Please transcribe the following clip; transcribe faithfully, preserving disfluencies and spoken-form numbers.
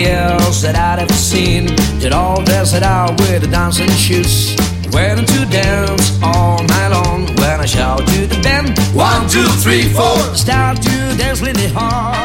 else that I'd ever seen. Did all dress it out with the dancing shoes, waiting to dance all night long. When I shout to the band, one, two, three, four, start to dance really hard.